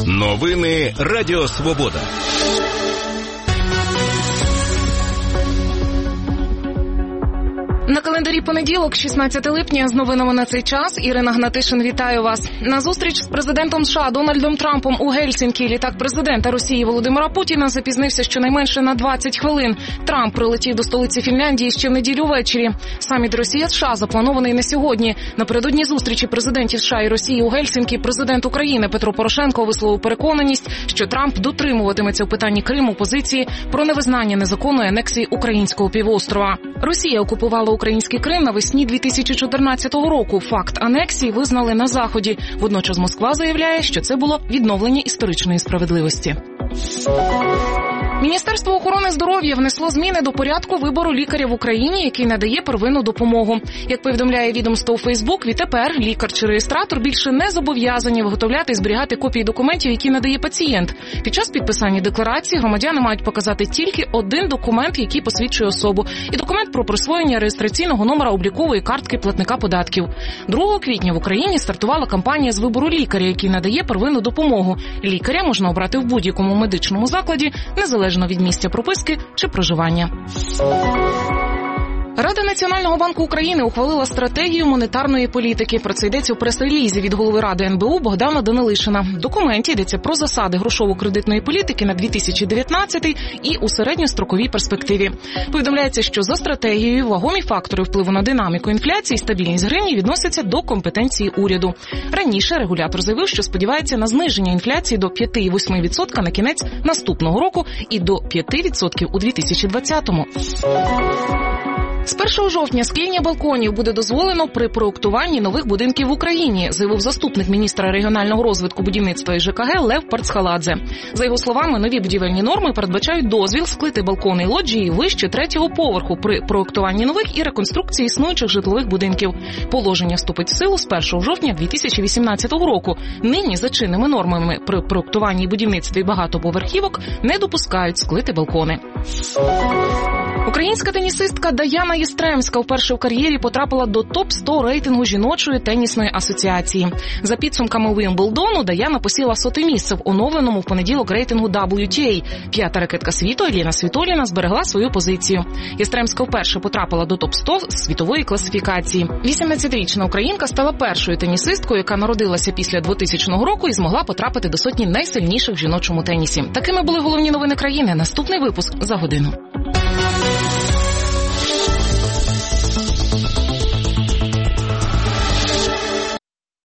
Новини Радіо Свобода. На календарі понеділок, 16 липня, з новинами на цей час. Ірина Гнатишин, вітаю вас. На зустріч з президентом США Дональдом Трампом у Гельсінкі літак президента Росії Володимира Путіна запізнився щонайменше на 20 хвилин. Трамп прилетів до столиці Фінляндії ще в неділю ввечері. Саміт Росія-США запланований на сьогодні. Напередодні зустрічі президентів США і Росії у Гельсінкі президент України Петро Порошенко висловив переконаність, що Трамп дотримуватиметься в питанні Криму позиції про невизнання незаконної анексії українського півострова. Росія окупувала український Крим навесні 2014 року. Факт анексії визнали на Заході. Водночас Москва заявляє, що це було відновлення історичної справедливості. Міністерство охорони здоров'я внесло зміни до порядку вибору лікаря в Україні, який надає первинну допомогу. Як повідомляє відомство у Фейсбук, відтепер лікар чи реєстратор більше не зобов'язані виготовляти і зберігати копії документів, які надає пацієнт. Під час підписання декларації громадяни мають показати тільки один документ, який посвідчує особу, і документ про присвоєння реєстраційного номера облікової картки платника податків. 2 квітня в Україні стартувала кампанія з вибору лікаря, який надає первинну допомогу. Лікаря можна обрати в будь-якому медичному закладі, незалежно від місця прописки чи проживання. Рада Національного банку України ухвалила стратегію монетарної політики. Про це йдеться у прес-релізі від голови Ради НБУ Богдана Данилишина. В документі йдеться про засади грошово-кредитної політики на 2019 і у середньостроковій перспективі. Повідомляється, що за стратегією вагомі фактори впливу на динаміку інфляції і стабільність гривні відносяться до компетенції уряду. Раніше регулятор заявив, що сподівається на зниження інфляції до 5,8% на кінець наступного року і до 5% у 2020-му. З 1 жовтня скління балконів буде дозволено при проектуванні нових будинків в Україні, заявив заступник міністра регіонального розвитку, будівництва і ЖКГ Лев Парцхаладзе. За його словами, нові будівельні норми передбачають дозвіл склити балкони і лоджії вище 3-го поверху при проектуванні нових і реконструкції існуючих житлових будинків. Положення вступить в силу з 1 жовтня 2018 року. Нині за чинними нормами при проектуванні і будівництві багатоповерхівок не допускають склити балкони. Українська тенісистка Даяна Єстремська вперше в кар'єрі потрапила до топ-100 рейтингу жіночої тенісної асоціації. За підсумками Вімблдону, Даяна посіла 100-те місце в оновленому в понеділок рейтингу WTA. 5-та ракетка світу Еліна Світоліна зберегла свою позицію. Єстремська вперше потрапила до топ-100 світової класифікації. 18-річна українка стала першою тенісисткою, яка народилася після 2000 року і змогла потрапити до сотні найсильніших в жіночому тенісі. Такими були головні новини країни. Наступний випуск за годину.